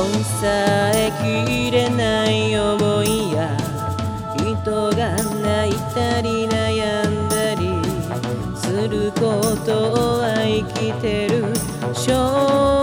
いさえきれない思いや人が泣いたり悩んだりすることは生きてる証